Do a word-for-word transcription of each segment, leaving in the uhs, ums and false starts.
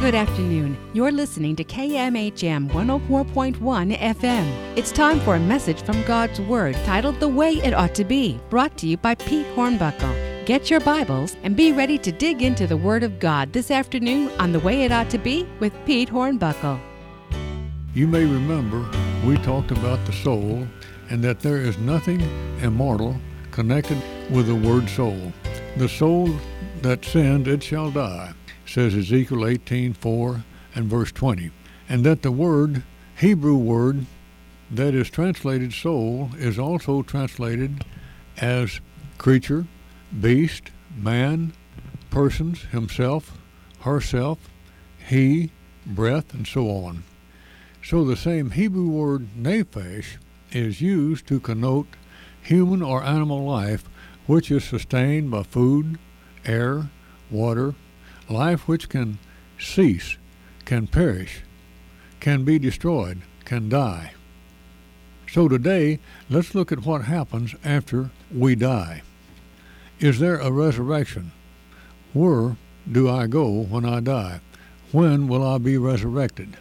Good afternoon. You're listening to K M H M one oh four point one F M. It's time for a message from God's Word titled The Way It Ought to Be, brought to you by Pete Hornbuckle. Get your Bibles and be ready to dig into the Word of God this afternoon on The Way It Ought to Be with Pete Hornbuckle. You may remember we talked about the soul and that there is nothing immortal connected with the word soul. The soul that sinned, it shall die, says Ezekiel eighteen four and verse twenty. And that the word, Hebrew word, that is translated soul is also translated as creature, beast, man, persons, himself, herself, he, breath, and so on. So the same Hebrew word nephesh is used to connote human or animal life which is sustained by food, air, water, life which can cease, can perish, can be destroyed, can die. So today, let's look at what happens after we die. Is there a resurrection? Where do I go when I die? When will I be resurrected?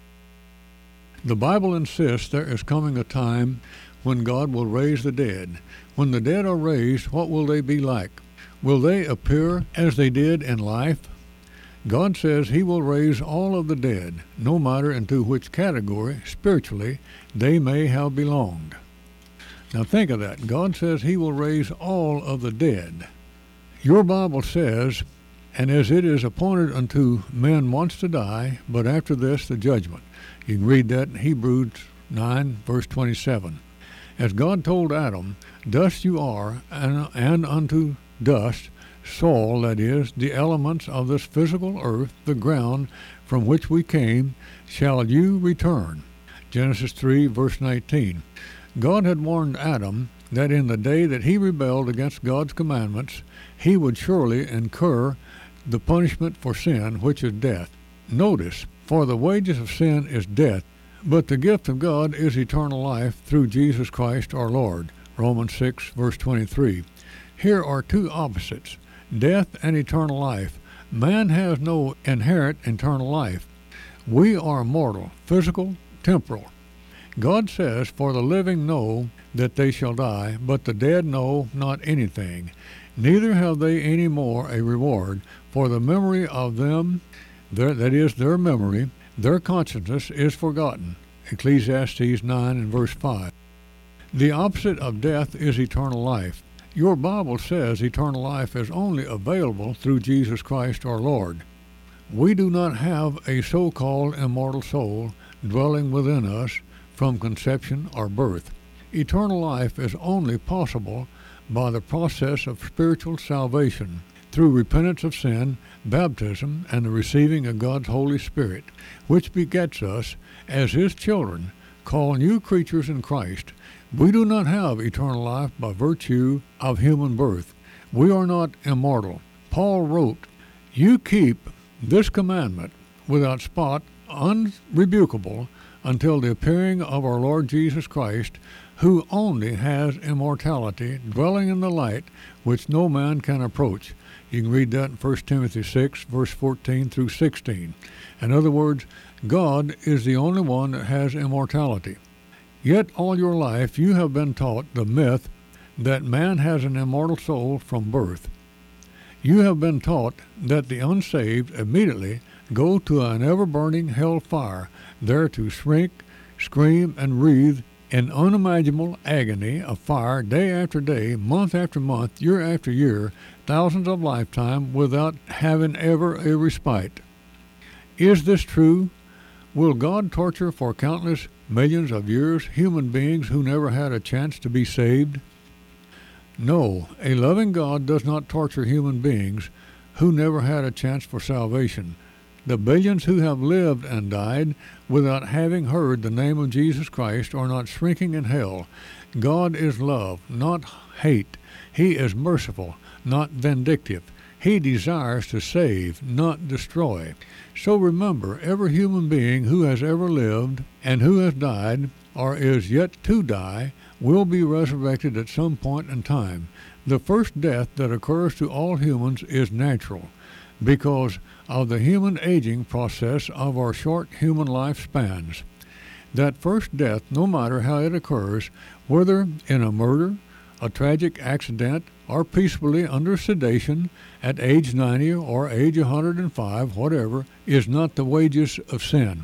The Bible insists there is coming a time when God will raise the dead. When the dead are raised, what will they be like? Will they appear as they did in life? God says he will raise all of the dead, no matter into which category, spiritually, they may have belonged. Now think of that. God says he will raise all of the dead. Your Bible says, and as it is appointed unto men once to die, but after this the judgment. You can read that in Hebrews nine, verse twenty-seven. As God told Adam, dust you are, and, and unto dust, soil, that is, the elements of this physical earth, the ground from which we came, shall you return. Genesis three, verse nineteen. God had warned Adam that in the day that he rebelled against God's commandments, he would surely incur the punishment for sin, which is death. Notice, for the wages of sin is death, but the gift of God is eternal life through Jesus Christ our Lord. Romans six, verse twenty-three. Here are two opposites, death and eternal life. Man has no inherent eternal life. We are mortal, physical, temporal. God says, for the living know that they shall die, but the dead know not anything. Neither have they any more a reward, for the memory of them, their, that is, their memory, their consciousness is forgotten. Ecclesiastes nine and verse five. The opposite of death is eternal life. Your Bible says eternal life is only available through Jesus Christ our Lord. We do not have a so-called immortal soul dwelling within us from conception or birth. Eternal life is only possible by the process of spiritual salvation through repentance of sin, baptism, and the receiving of God's Holy Spirit, which begets us as his children, called new creatures in Christ. We do not have eternal life by virtue of human birth. We are not immortal. Paul wrote, you keep this commandment without spot, unrebukable, until the appearing of our Lord Jesus Christ, who only has immortality, dwelling in the light, which no man can approach. You can read that in First Timothy six, verse fourteen through sixteen. In other words, God is the only one that has immortality. Yet all your life you have been taught the myth that man has an immortal soul from birth. You have been taught that the unsaved immediately go to an ever-burning hell fire, there to shrink, scream, and writhe in unimaginable agony of fire day after day, month after month, year after year, thousands of lifetimes without having ever a respite. Is this true? Will God torture for countless millions of years human beings who never had a chance to be saved? No, a loving God does not torture human beings who never had a chance for salvation. The billions who have lived and died without having heard the name of Jesus Christ are not shrinking in hell. God is love, not hate. He is merciful, not vindictive. He desires to save, not destroy. So remember, every human being who has ever lived and who has died or is yet to die will be resurrected at some point in time. The first death that occurs to all humans is natural. because of the human aging process of our short human lifespans. That first death, no matter how it occurs, whether in a murder, a tragic accident, or peacefully under sedation at age ninety or age one hundred five, whatever, is not the wages of sin.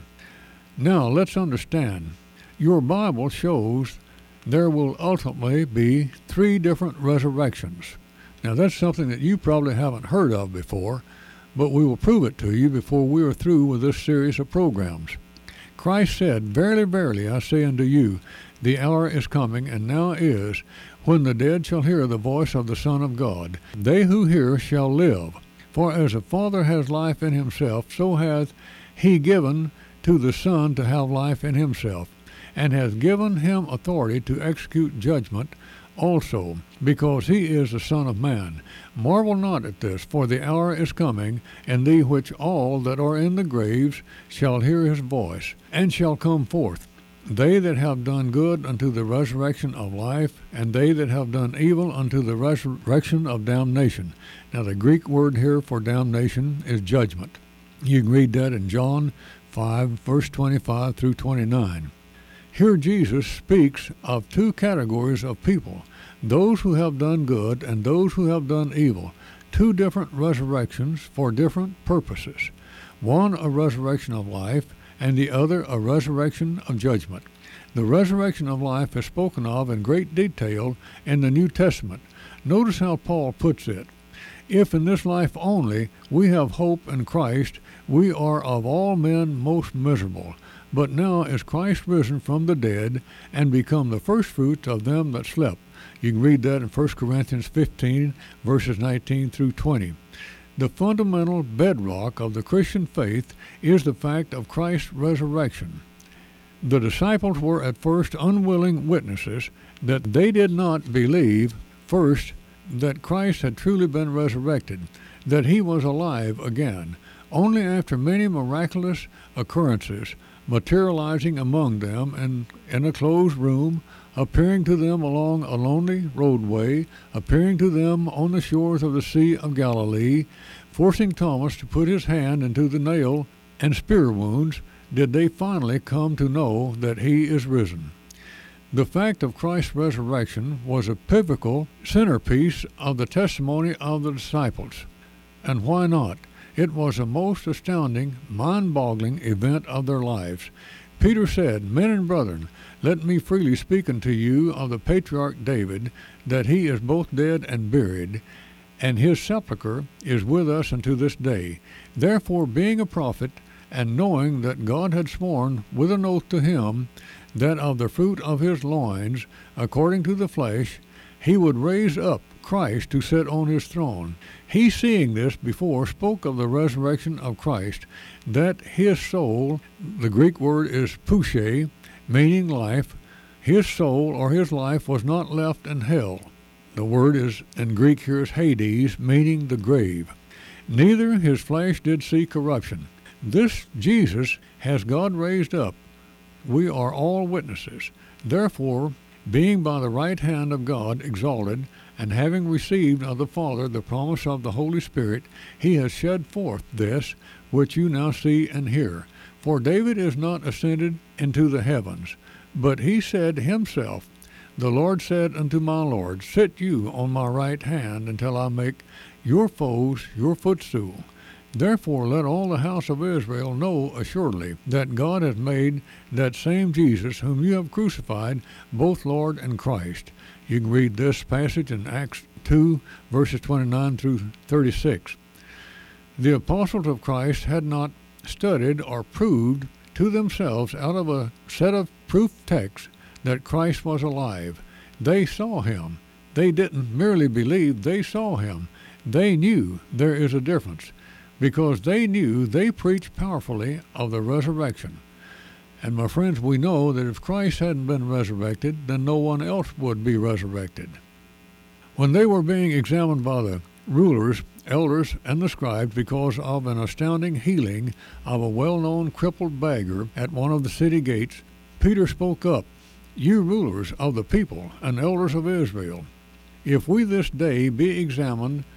Now let's understand. Your Bible shows there will ultimately be three different resurrections. Now that's something that you probably haven't heard of before, but we will prove it to you before we are through with this series of programs. Christ said, "Verily, verily, I say unto you, the hour is coming, and now is, when the dead shall hear the voice of the Son of God. They who hear shall live. For as the Father has life in himself, so hath he given to the Son to have life in himself, and hath given him authority to execute judgment also, because he is the Son of Man. Marvel not at this, for the hour is coming, in thee which all that are in the graves shall hear his voice, and shall come forth. They that have done good unto the resurrection of life, and they that have done evil unto the resurrection of damnation." Now the Greek word here for damnation is judgment. You can read that in John five, verse twenty-five through twenty-nine. Here Jesus speaks of two categories of people, those who have done good and those who have done evil, two different resurrections for different purposes. One a resurrection of life, and the other a resurrection of judgment. The resurrection of life is spoken of in great detail in the New Testament. Notice how Paul puts it. "If in this life only we have hope in Christ, we are of all men most miserable. But now is Christ risen from the dead, and become the firstfruits of them that slept." You can read that in First Corinthians fifteen, verses nineteen through twenty. The fundamental bedrock of the Christian faith is the fact of Christ's resurrection. The disciples were at first unwilling witnesses that they did not believe, first, that Christ had truly been resurrected, that he was alive again. Only after many miraculous occurrences, materializing among them in, in a closed room, appearing to them along a lonely roadway, appearing to them on the shores of the Sea of Galilee, forcing Thomas to put his hand into the nail and spear wounds, did they finally come to know that he is risen. The fact of Christ's resurrection was a pivotal centerpiece of the testimony of the disciples. And why not? It was a most astounding, mind-boggling event of their lives. Peter said, "Men and brethren, let me freely speak unto you of the patriarch David, that he is both dead and buried, and his sepulchre is with us unto this day. Therefore, being a prophet, and knowing that God had sworn with an oath to him, that of the fruit of his loins, according to the flesh, he would raise up Christ to sit on his throne. He, seeing this before, spoke of the resurrection of Christ, that his soul," the Greek word is pushe, meaning life, "his soul or his life was not left in hell." The word is in Greek here is Hades, meaning the grave. "Neither his flesh did see corruption." This Jesus has God raised up. We are all witnesses. Therefore, being by the right hand of God exalted, and having received of the Father the promise of the Holy Spirit, he has shed forth this which you now see and hear. For David is not ascended into the heavens, but he said himself, "The Lord said unto my Lord, Sit you on my right hand until I make your foes your footstool. Therefore let all the house of Israel know assuredly that God hath made that same Jesus whom you have crucified both Lord and Christ." You can read this passage in Acts two, verses twenty-nine through thirty-six. The apostles of Christ had not studied or proved to themselves out of a set of proof texts that Christ was alive. They saw him. They didn't merely believe, they saw him. They knew there is a difference, because they knew they preached powerfully of the resurrection. And my friends, we know that if Christ hadn't been resurrected, then no one else would be resurrected. When they were being examined by the rulers, elders, and the scribes because of an astounding healing of a well-known crippled beggar at one of the city gates, Peter spoke up, "You rulers of the people and elders of Israel, if we this day be examined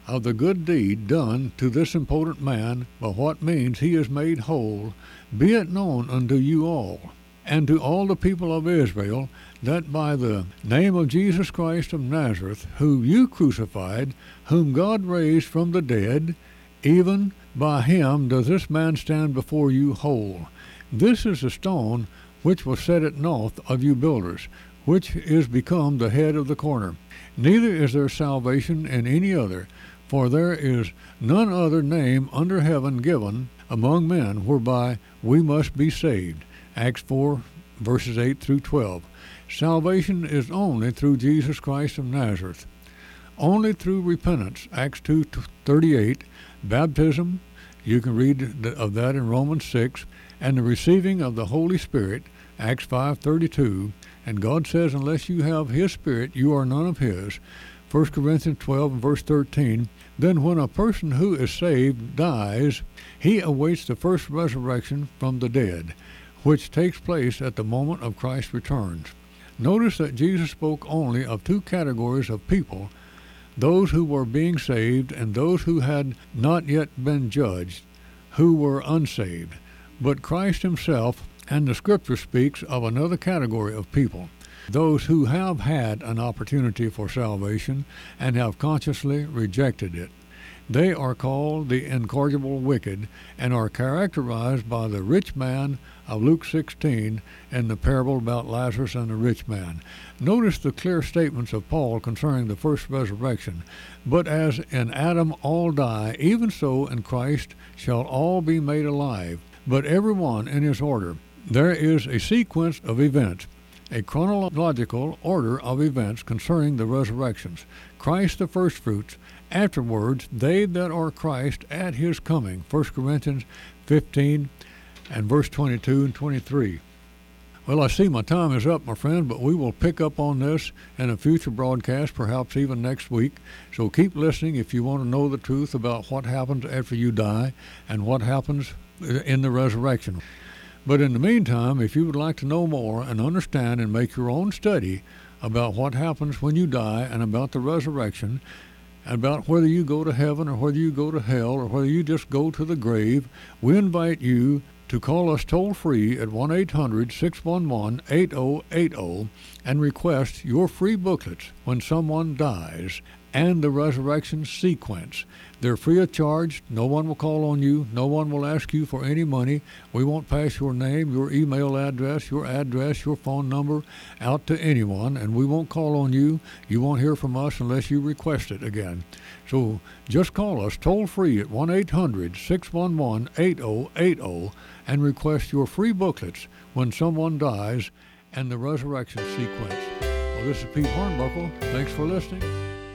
of the good deed done to this impotent man, by what means he is made whole, be it known unto you all, and to all the people of Israel, that by the name of Jesus Christ of Nazareth, whom you crucified, whom God raised from the dead, even by him does this man stand before you whole. This is the stone which was set at naught of you builders, which is become the head of the corner. Neither is there salvation in any other, for there is none other name under heaven given among men whereby we must be saved. Acts four, verses eight through twelve. Salvation is only through Jesus Christ of Nazareth. Only through repentance. Acts two thirty-eight. Baptism, you can read of that in Romans six, and the receiving of the Holy Spirit, Acts five thirty-two, and God says unless you have his Spirit, you are none of his, First Corinthians twelve and verse thirteen. Then when a person who is saved dies, he awaits the first resurrection from the dead, which takes place at the moment of Christ's returns. Notice that Jesus spoke only of two categories of people, those who were being saved and those who had not yet been judged, who were unsaved. But Christ himself and the Scripture speaks of another category of people, those who have had an opportunity for salvation and have consciously rejected it. They are called the incorrigible wicked and are characterized by the rich man of Luke sixteen and the parable about Lazarus and the rich man. Notice the clear statements of Paul concerning the first resurrection. But as in Adam all die, even so in Christ shall all be made alive, but every one in his order. There is a sequence of events, a chronological order of events concerning the resurrections. Christ the firstfruits, afterwards they that are Christ at his coming. First Corinthians fifteen and verse twenty-two and twenty-three. Well, I see my time is up, my friend, but we will pick up on this in a future broadcast, perhaps even next week. So keep listening if you want to know the truth about what happens after you die and what happens in the resurrection. But in the meantime, if you would like to know more and understand and make your own study about what happens when you die and about the resurrection, about whether you go to heaven or whether you go to hell or whether you just go to the grave, we invite you to call us toll-free at one eight hundred six one one eight zero eight zero and request your free booklets when someone dies and the resurrection sequence. They're free of charge. No one will call on you. No one will ask you for any money. We won't pass your name, your email address, your address, your phone number out to anyone, and we won't call on you. You won't hear from us unless you request it again. So just call us toll-free at one eight hundred six one one eight zero eight zero and request your free booklets when someone dies and the resurrection sequence. Well, this is Pete Hornbuckle. Thanks for listening.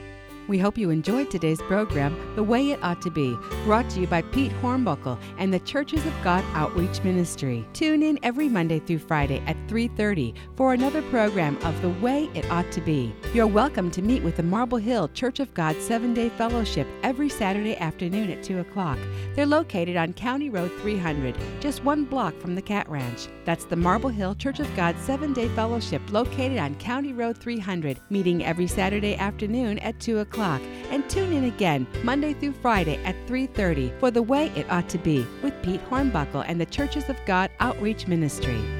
We hope you enjoyed today's program, The Way It Ought to Be, brought to you by Pete Hornbuckle and the Churches of God Outreach Ministry. Tune in every Monday through Friday at three thirty for another program of The Way It Ought to Be. You're welcome to meet with the Marble Hill Church of God seven-Day Fellowship every Saturday afternoon at two o'clock. They're located on County Road three hundred, just one block from the Cat Ranch. That's the Marble Hill Church of God seven-Day Fellowship located on County Road three hundred, meeting every Saturday afternoon at two o'clock. And tune in again Monday through Friday at three thirty for The Way It Ought to Be with Pete Hornbuckle and the Churches of God Outreach Ministry.